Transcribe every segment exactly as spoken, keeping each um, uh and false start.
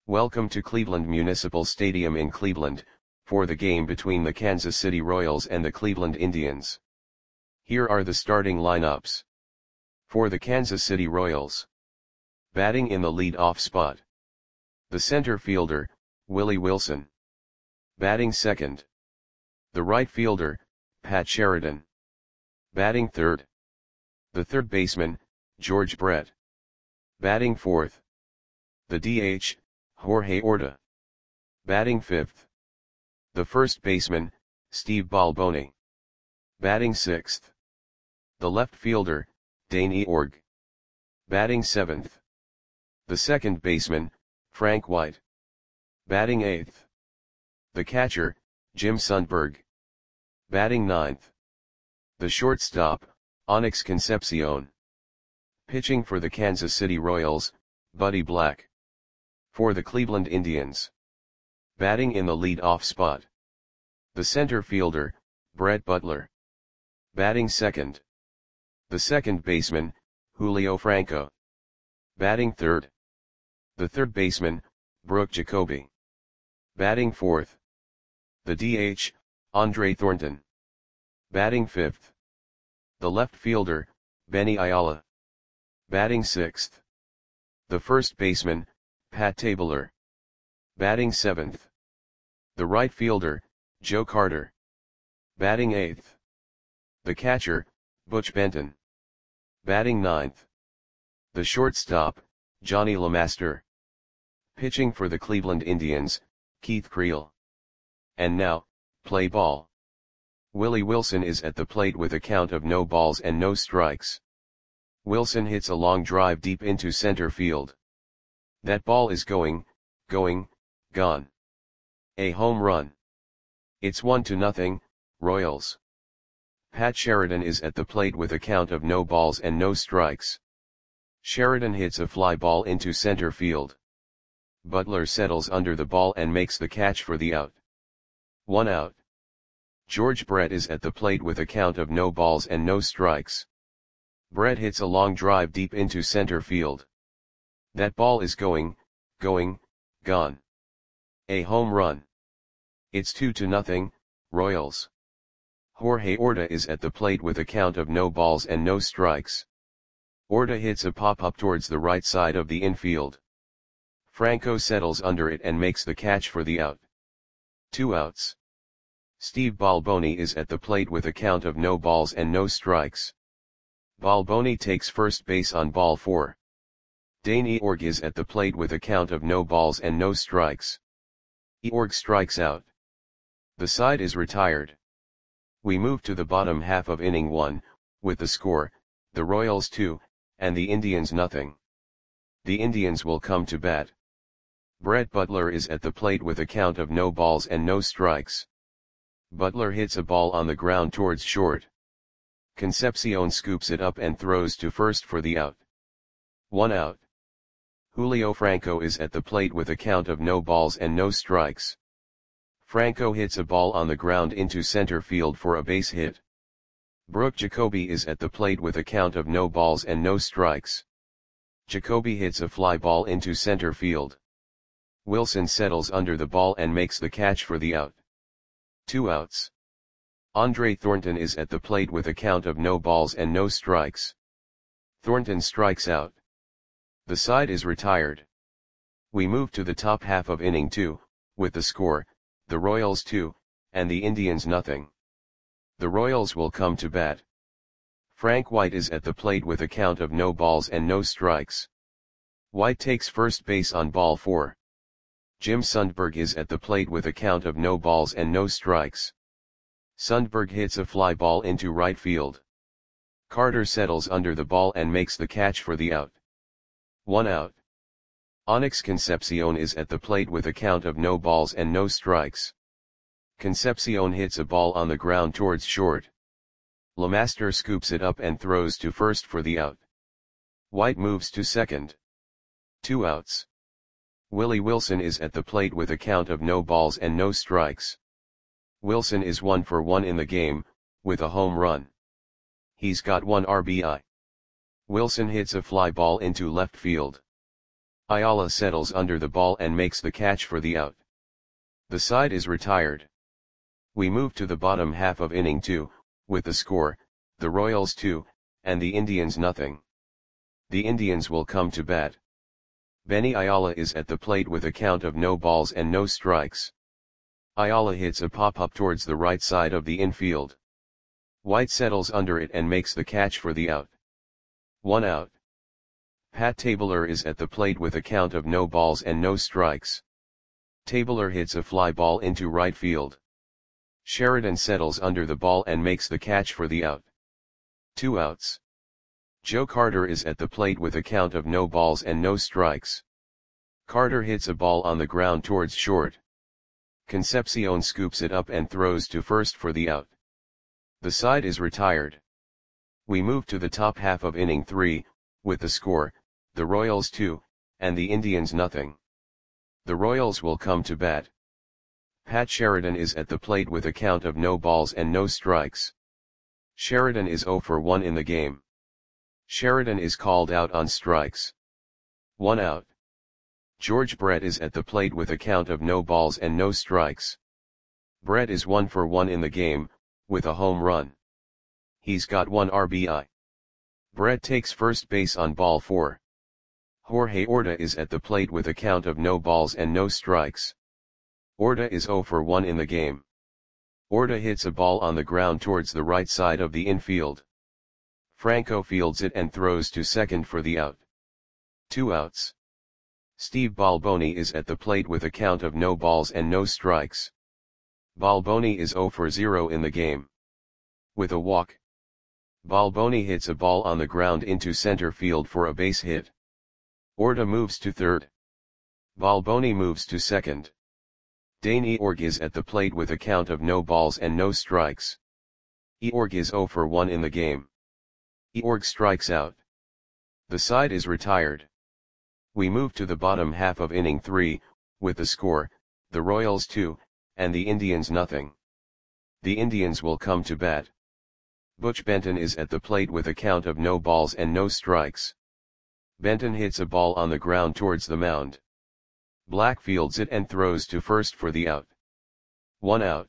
Welcome to Cleveland Municipal Stadium in Cleveland, for the game between the Kansas City Royals and the Cleveland Indians. Here are the starting lineups. For the Kansas City Royals. Batting in the lead-off spot. The center fielder, Willie Wilson. Batting second. The right fielder, Pat Sheridan. Batting third. The third baseman, George Brett. Batting fourth. The D H, Jorge Orta. Batting fifth. The first baseman, Steve Balboni. Batting sixth. The left fielder, Dane Eorg. Batting seventh. The second baseman, Frank White. Batting eighth. The catcher, Jim Sundberg. Batting ninth. The shortstop, Onyx Concepcion. Pitching for the Kansas City Royals, Buddy Black. For the Cleveland Indians. Batting in the lead-off spot. The center fielder, Brett Butler. Batting second. The second baseman, Julio Franco. Batting third. The third baseman, Brooke Jacoby. Batting fourth. The D H, Andre Thornton. Batting fifth. The left fielder, Benny Ayala. Batting sixth. The first baseman, Pat Tabler. Batting seventh. The right fielder, Joe Carter. Batting eighth. The catcher, Butch Benton. Batting ninth. The shortstop, Johnny LeMaster. Pitching for the Cleveland Indians, Keith Creel. And now, play ball. Willie Wilson is at the plate with a count of no balls and no strikes. Wilson hits a long drive deep into center field. That ball is going, going, gone. A home run. It's one to nothing, Royals. Pat Sheridan is at the plate with a count of no balls and no strikes. Sheridan hits a fly ball into center field. Butler settles under the ball and makes the catch for the out. One out. George Brett is at the plate with a count of no balls and no strikes. Brett hits a long drive deep into center field. That ball is going, going, gone. A home run. It's two to nothing, Royals. Jorge Orta is at the plate with a count of no balls and no strikes. Orta hits a pop-up towards the right side of the infield. Franco settles under it and makes the catch for the out. Two outs. Steve Balboni is at the plate with a count of no balls and no strikes. Balboni takes first base on ball four. Dane Eorg is at the plate with a count of no balls and no strikes. Eorg strikes out. The side is retired. We move to the bottom half of inning one, with the score, the Royals two, and the Indians nothing. The Indians will come to bat. Brett Butler is at the plate with a count of no balls and no strikes. Butler hits a ball on the ground towards short. Concepcion scoops it up and throws to first for the out. One out. Julio Franco is at the plate with a count of no balls and no strikes. Franco hits a ball on the ground into center field for a base hit. Brooke Jacoby is at the plate with a count of no balls and no strikes. Jacoby hits a fly ball into center field. Wilson settles under the ball and makes the catch for the out. Two outs. Andre Thornton is at the plate with a count of no balls and no strikes. Thornton strikes out. The side is retired. We move to the top half of inning two, with the score, the Royals two, and the Indians nothing. The Royals will come to bat. Frank White is at the plate with a count of no balls and no strikes. White takes first base on ball four. Jim Sundberg is at the plate with a count of no balls and no strikes. Sundberg hits a fly ball into right field. Carter settles under the ball and makes the catch for the out. One out. Onyx Concepcion is at the plate with a count of no balls and no strikes. Concepcion hits a ball on the ground towards short. LeMaster scoops it up and throws to first for the out. White moves to second. Two outs. Willie Wilson is at the plate with a count of no balls and no strikes. Wilson is one for one in the game, with a home run. He's got one R B I. Wilson hits a fly ball into left field. Ayala settles under the ball and makes the catch for the out. The side is retired. We move to the bottom half of inning two, with the score, the Royals two, and the Indians nothing. The Indians will come to bat. Benny Ayala is at the plate with a count of no balls and no strikes. Ayala hits a pop-up towards the right side of the infield. White settles under it and makes the catch for the out. One out. Pat Tabler is at the plate with a count of no balls and no strikes. Tabler hits a fly ball into right field. Sheridan settles under the ball and makes the catch for the out. Two outs. Joe Carter is at the plate with a count of no balls and no strikes. Carter hits a ball on the ground towards short. Concepcion scoops it up and throws to first for the out. The side is retired. We move to the top half of inning three, with the score, the Royals two, and the Indians nothing. The Royals will come to bat. Pat Sheridan is at the plate with a count of no balls and no strikes. Sheridan is zero for one in the game. Sheridan is called out on strikes. One out. George Brett is at the plate with a count of no balls and no strikes. Brett is one for one in the game, with a home run. He's got one R B I. Brett takes first base on ball four. Jorge Orta is at the plate with a count of no balls and no strikes. Orta is zero for one in the game. Orta hits a ball on the ground towards the right side of the infield. Franco fields it and throws to second for the out. Two outs. Steve Balboni is at the plate with a count of no balls and no strikes. Balboni is zero for zero in the game. With a walk. Balboni hits a ball on the ground into center field for a base hit. Orta moves to third. Balboni moves to second. Dane Eorg is at the plate with a count of no balls and no strikes. Eorg is zero for one in the game. Eorg strikes out. The side is retired. We move to the bottom half of inning three, with the score, the Royals two, and the Indians nothing. The Indians will come to bat. Butch Benton is at the plate with a count of no balls and no strikes. Benton hits a ball on the ground towards the mound. Black fields it and throws to first for the out. One out.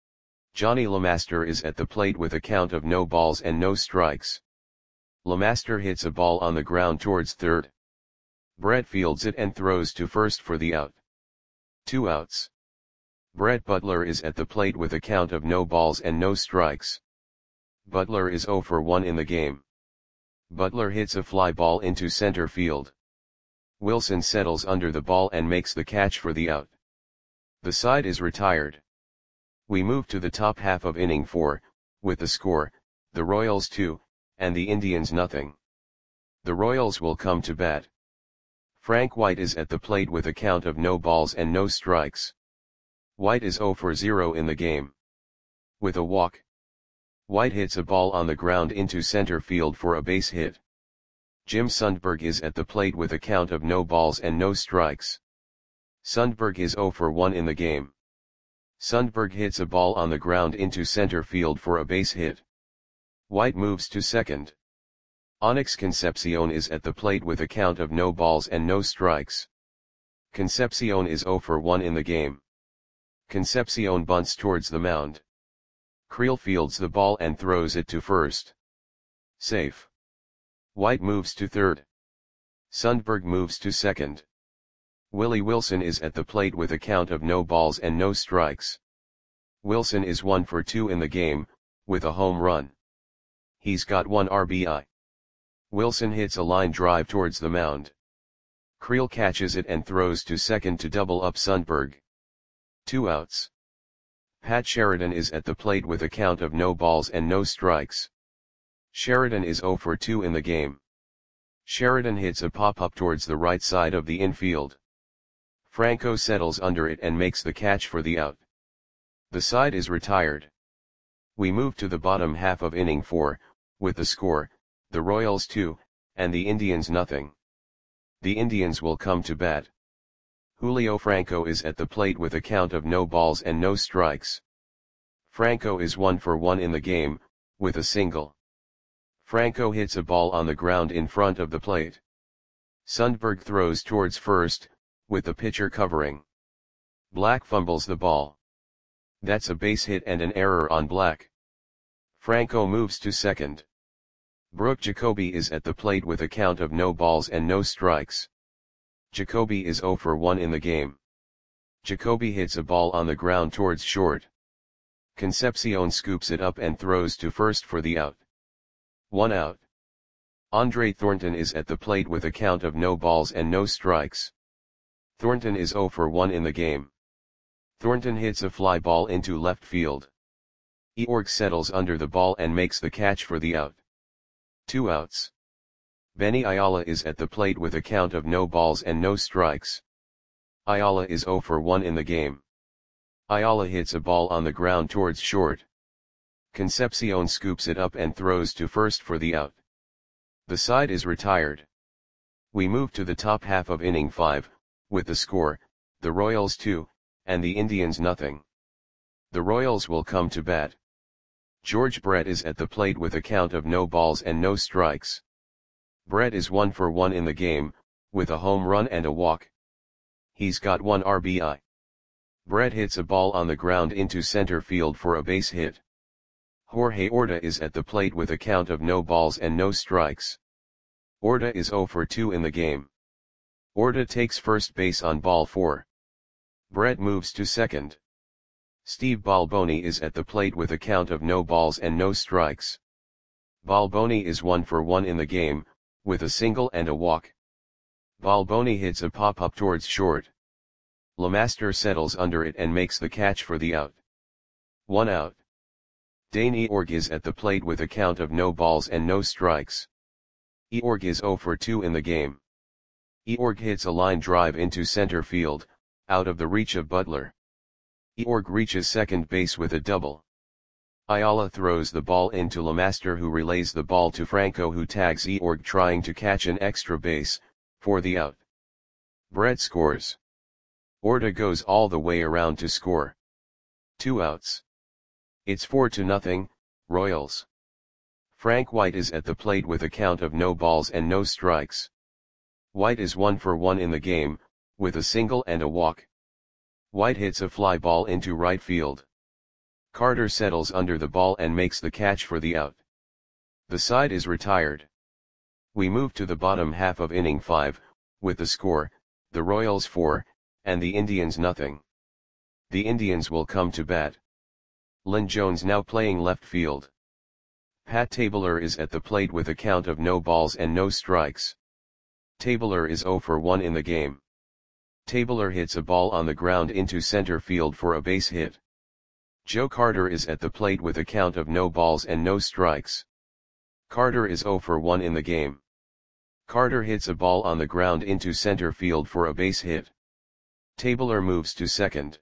Johnny LeMaster is at the plate with a count of no balls and no strikes. LeMaster hits a ball on the ground towards third. Brett fields it and throws to first for the out. Two outs. Brett Butler is at the plate with a count of no balls and no strikes. Butler is zero for one in the game. Butler hits a fly ball into center field. Wilson settles under the ball and makes the catch for the out. The side is retired. We move to the top half of inning four, with the score, the Royals two, and the Indians nothing. The Royals will come to bat. Frank White is at the plate with a count of no balls and no strikes. White is zero for zero in the game. With a walk. White hits a ball on the ground into center field for a base hit. Jim Sundberg is at the plate with a count of no balls and no strikes. Sundberg is zero for one in the game. Sundberg hits a ball on the ground into center field for a base hit. White moves to second. Onyx Concepcion is at the plate with a count of no balls and no strikes. Concepcion is zero for one in the game. Concepcion bunts towards the mound. Creel fields the ball and throws it to first. Safe. White moves to third. Sundberg moves to second. Willie Wilson is at the plate with a count of no balls and no strikes. Wilson is one for two in the game, with a home run. He's got one R B I. Wilson hits a line drive towards the mound. Creel catches it and throws to second to double up Sundberg. Two outs. Pat Sheridan is at the plate with a count of no balls and no strikes. Sheridan is zero for two in the game. Sheridan hits a pop-up towards the right side of the infield. Franco settles under it and makes the catch for the out. The side is retired. We move to the bottom half of inning four, with the score, the Royals two, and the Indians nothing. The Indians will come to bat. Julio Franco is at the plate with a count of no balls and no strikes. Franco is one for one in the game, with a single. Franco hits a ball on the ground in front of the plate. Sundberg throws towards first, with the pitcher covering. Black fumbles the ball. That's a base hit and an error on Black. Franco moves to second. Brooke Jacoby is at the plate with a count of no balls and no strikes. Jacoby is zero for one in the game. Jacoby hits a ball on the ground towards short. Concepcion scoops it up and throws to first for the out. One out. Andre Thornton is at the plate with a count of no balls and no strikes. Thornton is zero for one in the game. Thornton hits a fly ball into left field. Eorg settles under the ball and makes the catch for the out. Two outs. Benny Ayala is at the plate with a count of no balls and no strikes. Ayala is zero for one in the game. Ayala hits a ball on the ground towards short. Concepcion scoops it up and throws to first for the out. The side is retired. We move to the top half of inning five, with the score, the Royals two, and the Indians nothing. The Royals will come to bat. George Brett is at the plate with a count of no balls and no strikes. Brett is one for one in the game, with a home run and a walk. He's got one R B I. Brett hits a ball on the ground into center field for a base hit. Jorge Orta is at the plate with a count of no balls and no strikes. Orta is zero for two in the game. Orta takes first base on ball four. Brett moves to second. Steve Balboni is at the plate with a count of no balls and no strikes. Balboni is one for one in the game, with a single and a walk. Balboni hits a pop-up towards short. Lemaster settles under it and makes the catch for the out. One out. Dane Eorg is at the plate with a count of no balls and no strikes. Eorg is zero for two in the game. Eorg hits a line drive into center field, out of the reach of Butler. Eorg reaches second base with a double. Ayala throws the ball into Lemaster, who relays the ball to Franco, who tags Eorg trying to catch an extra base, for the out. Brett scores. Orta goes all the way around to score. Two outs. It's four to nothing, Royals. Frank White is at the plate with a count of no balls and no strikes. White is one for one in the game, with a single and a walk. White hits a fly ball into right field. Carter settles under the ball and makes the catch for the out. The side is retired. We move to the bottom half of inning five, with the score, the Royals four, and the Indians nothing. The Indians will come to bat. Lynn Jones now playing left field. Pat Tabler is at the plate with a count of no balls and no strikes. Tabler is zero for one in the game. Tabler hits a ball on the ground into center field for a base hit. Joe Carter is at the plate with a count of no balls and no strikes. Carter is zero for one in the game. Carter hits a ball on the ground into center field for a base hit. Tabler moves to second.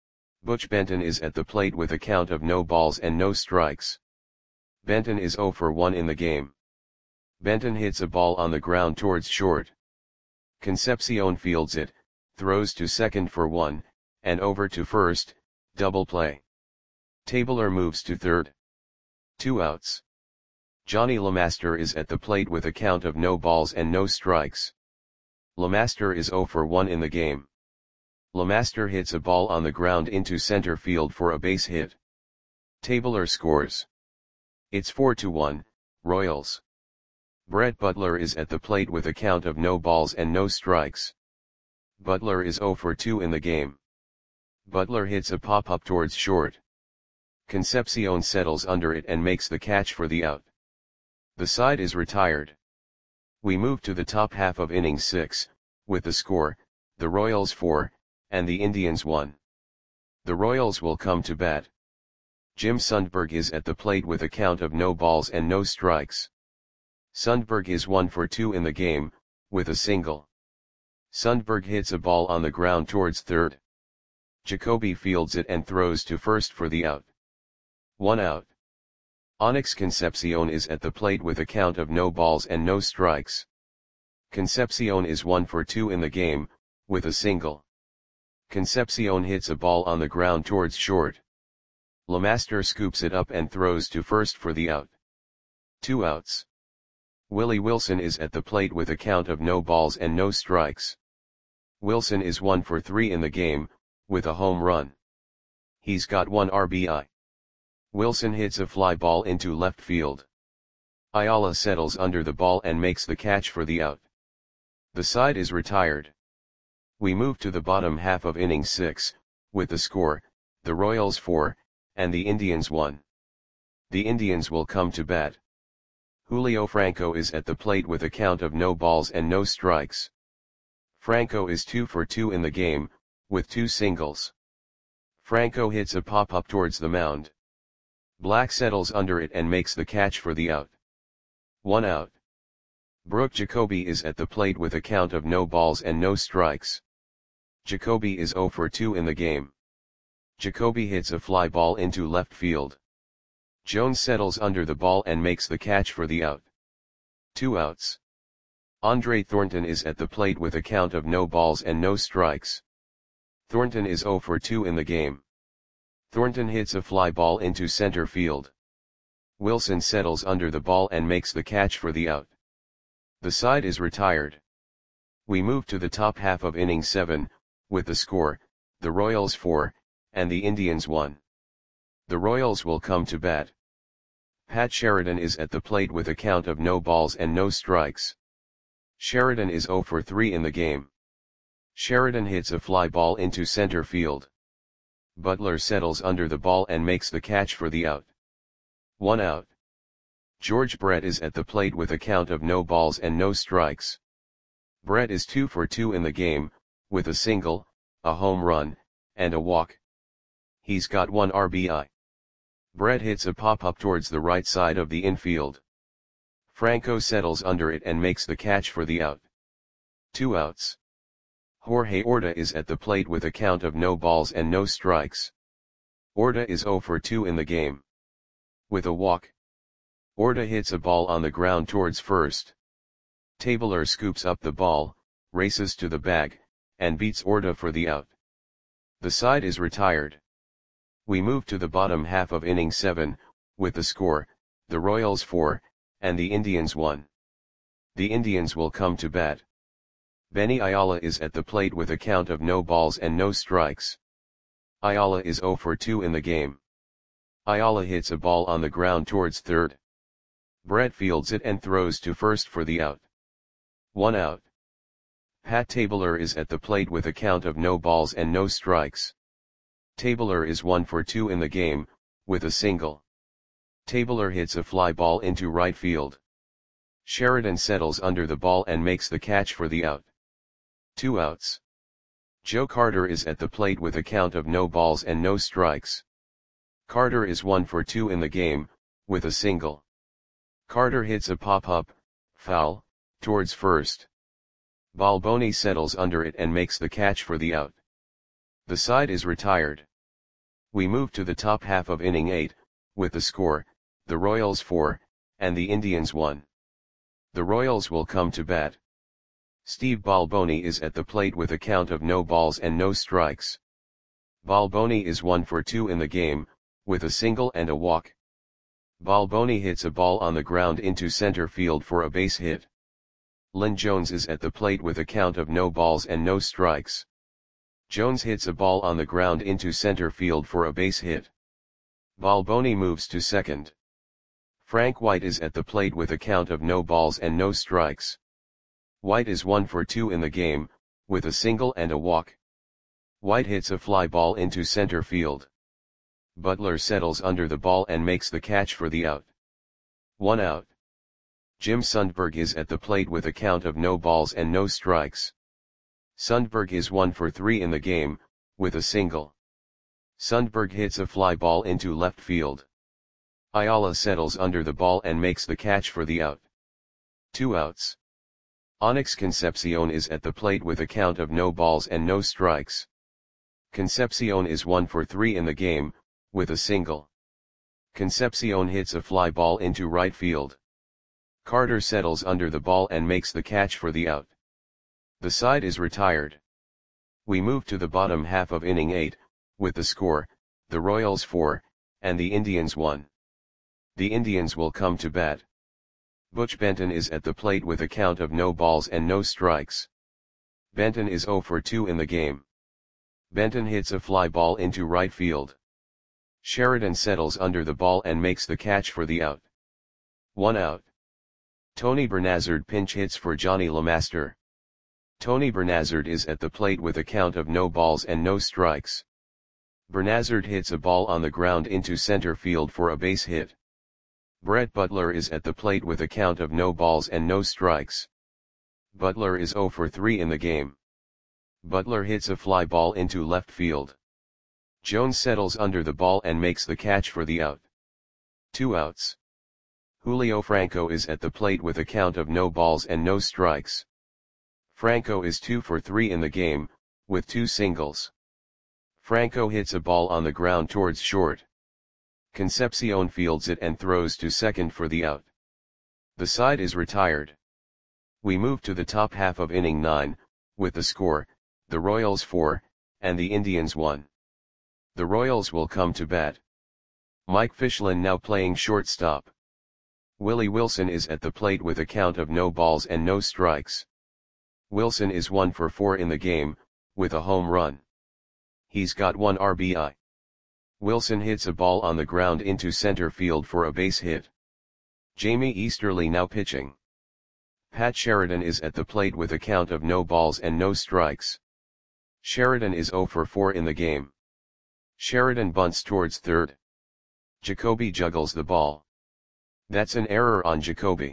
Butch Benton is at the plate with a count of no balls and no strikes. Benton is zero for one in the game. Benton hits a ball on the ground towards short. Concepcion fields it, throws to second for one, and over to first, double play. Tabler moves to third. Two outs. Johnny Lemaster is at the plate with a count of no balls and no strikes. Lemaster is zero for one in the game. Lemaster hits a ball on the ground into center field for a base hit. Tabler scores. It's four to one, Royals. Brett Butler is at the plate with a count of no balls and no strikes. Butler is zero for two in the game. Butler hits a pop-up towards short. Concepcion settles under it and makes the catch for the out. The side is retired. We move to the top half of inning six, with the score, the Royals four, and the Indians one. The Royals will come to bat. Jim Sundberg is at the plate with a count of no balls and no strikes. Sundberg is one for two in the game, with a single. Sundberg hits a ball on the ground towards third. Jacoby fields it and throws to first for the out. One out. Onyx Concepcion is at the plate with a count of no balls and no strikes. Concepcion is one for two in the game, with a single. Concepcion hits a ball on the ground towards short. Lemaster scoops it up and throws to first for the out. Two outs. Willie Wilson is at the plate with a count of no balls and no strikes. Wilson is one for three in the game, with a home run. He's got one R B I. Wilson hits a fly ball into left field. Ayala settles under the ball and makes the catch for the out. The side is retired. We move to the bottom half of inning six, with the score, the Royals four, and the Indians one. The Indians will come to bat. Julio Franco is at the plate with a count of no balls and no strikes. Franco is two for two in the game, with two singles. Franco hits a pop-up towards the mound. Black settles under it and makes the catch for the out. One out. Brooke Jacoby is at the plate with a count of no balls and no strikes. Jacoby is zero for two in the game. Jacoby hits a fly ball into left field. Jones settles under the ball and makes the catch for the out. Two outs. Andre Thornton is at the plate with a count of no balls and no strikes. Thornton is zero for two in the game. Thornton hits a fly ball into center field. Wilson settles under the ball and makes the catch for the out. The side is retired. We move to the top half of inning seven, with the score, the Royals four, and the Indians one. The Royals will come to bat. Pat Sheridan is at the plate with a count of no balls and no strikes. Sheridan is zero for three in the game. Sheridan hits a fly ball into center field. Butler settles under the ball and makes the catch for the out. One out. George Brett is at the plate with a count of no balls and no strikes. Brett is two for two in the game, with a single, a home run, and a walk. He's got one R B I. Brett hits a pop-up towards the right side of the infield. Franco settles under it and makes the catch for the out. Two outs. Jorge Orta is at the plate with a count of no balls and no strikes. Orta is zero for two in the game. With a walk. Orta hits a ball on the ground towards first. Tabler scoops up the ball, races to the bag, and beats Orta for the out. The side is retired. We move to the bottom half of inning seven, with the score, the Royals four, and the Indians one. The Indians will come to bat. Benny Ayala is at the plate with a count of no balls and no strikes. Ayala is zero for two in the game. Ayala hits a ball on the ground towards third. Brett fields it and throws to first for the out. One out. Pat Tabler is at the plate with a count of no balls and no strikes. Tabler is one for two in the game, with a single. Tabler hits a fly ball into right field. Sheridan settles under the ball and makes the catch for the out. Two outs. Joe Carter is at the plate with a count of no balls and no strikes. Carter is one for two in the game, with a single. Carter hits a pop-up, foul, towards first. Balboni settles under it and makes the catch for the out. The side is retired. We move to the top half of inning eight, with the score, the Royals four, and the Indians one. The Royals will come to bat. Steve Balboni is at the plate with a count of no balls and no strikes. Balboni is one for two in the game, with a single and a walk. Balboni hits a ball on the ground into center field for a base hit. Lynn Jones is at the plate with a count of no balls and no strikes. Jones hits a ball on the ground into center field for a base hit. Balboni moves to second. Frank White is at the plate with a count of no balls and no strikes. White is one for two in the game, with a single and a walk. White hits a fly ball into center field. Butler settles under the ball and makes the catch for the out. One out. Jim Sundberg is at the plate with a count of no balls and no strikes. Sundberg is one for three in the game, with a single. Sundberg hits a fly ball into left field. Ayala settles under the ball and makes the catch for the out. Two outs. Onyx Concepcion is at the plate with a count of no balls and no strikes. Concepcion is one for three in the game, with a single. Concepcion hits a fly ball into right field. Carter settles under the ball and makes the catch for the out. The side is retired. We move to the bottom half of inning eight, with the score, the Royals four, and the Indians one. The Indians will come to bat. Butch Benton is at the plate with a count of no balls and no strikes. Benton is zero for two in the game. Benton hits a fly ball into right field. Sheridan settles under the ball and makes the catch for the out. One out. Tony Bernazard pinch hits for Johnny LeMaster. Tony Bernazard is at the plate with a count of no balls and no strikes. Bernazard hits a ball on the ground into center field for a base hit. Brett Butler is at the plate with a count of no balls and no strikes. Butler is zero for three in the game. Butler hits a fly ball into left field. Jones settles under the ball and makes the catch for the out. Two outs. Julio Franco is at the plate with a count of no balls and no strikes. Franco is two for three in the game, with two singles. Franco hits a ball on the ground towards short. Concepcion fields it and throws to second for the out. The side is retired. We move to the top half of inning nine, with the score, the Royals four, and the Indians one. The Royals will come to bat. Mike Fichlin now playing shortstop. Willie Wilson is at the plate with a count of no balls and no strikes. Wilson is one for four in the game, with a home run. He's got one R B I. Wilson hits a ball on the ground into center field for a base hit. Jamie Easterly now pitching. Pat Sheridan is at the plate with a count of no balls and no strikes. Sheridan is zero for four in the game. Sheridan bunts towards third. Jacoby juggles the ball. That's an error on Jacoby.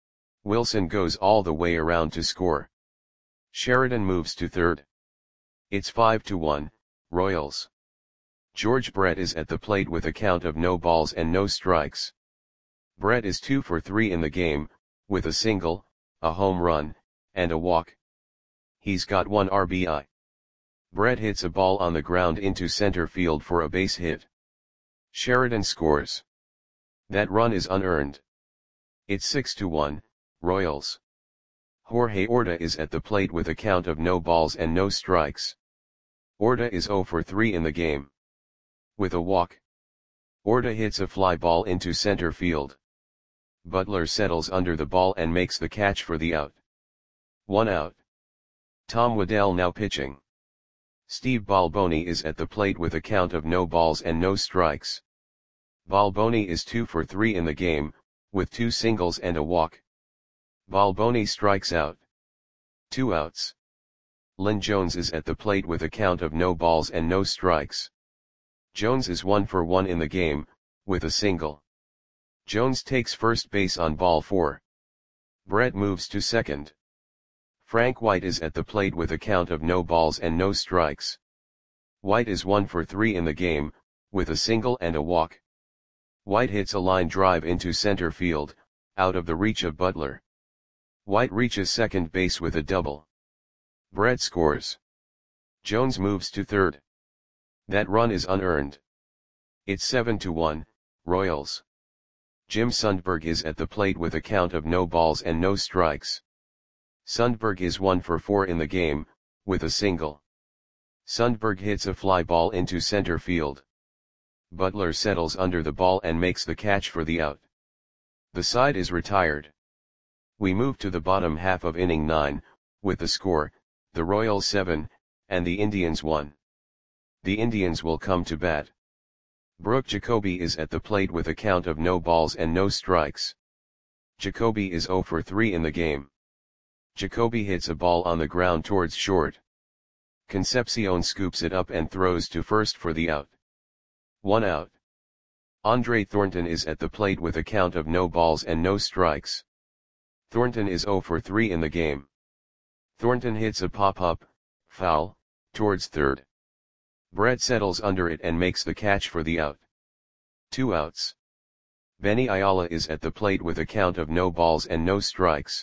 Wilson goes all the way around to score. Sheridan moves to third. It's five to one, Royals. George Brett is at the plate with a count of no balls and no strikes. Brett is two for three in the game, with a single, a home run, and a walk. He's got one R B I. Brett hits a ball on the ground into center field for a base hit. Sheridan scores. That run is unearned. It's six to one, Royals. Jorge Orta is at the plate with a count of no balls and no strikes. Orta is zero for three in the game. With a walk. Orta hits a fly ball into center field. Butler settles under the ball and makes the catch for the out. One out. Tom Waddell now pitching. Steve Balboni is at the plate with a count of no balls and no strikes. Balboni is two for three in the game, with two singles and a walk. Balboni strikes out. Two outs. Lynn Jones is at the plate with a count of no balls and no strikes. Jones is one for one in the game, with a single. Jones takes first base on ball four. Brett moves to second. Frank White is at the plate with a count of no balls and no strikes. White is one for three in the game, with a single and a walk. White hits a line drive into center field, out of the reach of Butler. White reaches second base with a double. Brett scores. Jones moves to third. That run is unearned. It's seven to one, Royals. Jim Sundberg is at the plate with a count of no balls and no strikes. Sundberg is one for four in the game, with a single. Sundberg hits a fly ball into center field. Butler settles under the ball and makes the catch for the out. The side is retired. We move to the bottom half of inning nine, with the score, the Royals seven, and the Indians one. The Indians will come to bat. Brooke Jacoby is at the plate with a count of no balls and no strikes. Jacoby is zero for three in the game. Jacoby hits a ball on the ground towards short. Concepcion scoops it up and throws to first for the out. One out. Andre Thornton is at the plate with a count of no balls and no strikes. Thornton is zero for three in the game. Thornton hits a pop-up, foul, towards third. Brett settles under it and makes the catch for the out. Two outs. Benny Ayala is at the plate with a count of no balls and no strikes.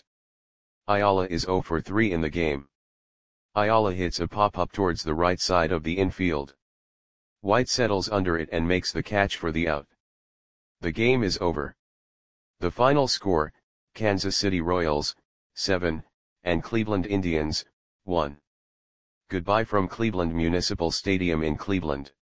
Ayala is zero for three in the game. Ayala hits a pop-up towards the right side of the infield. White settles under it and makes the catch for the out. The game is over. The final score, Kansas City Royals, seven, and Cleveland Indians, one. Goodbye from Cleveland Municipal Stadium in Cleveland.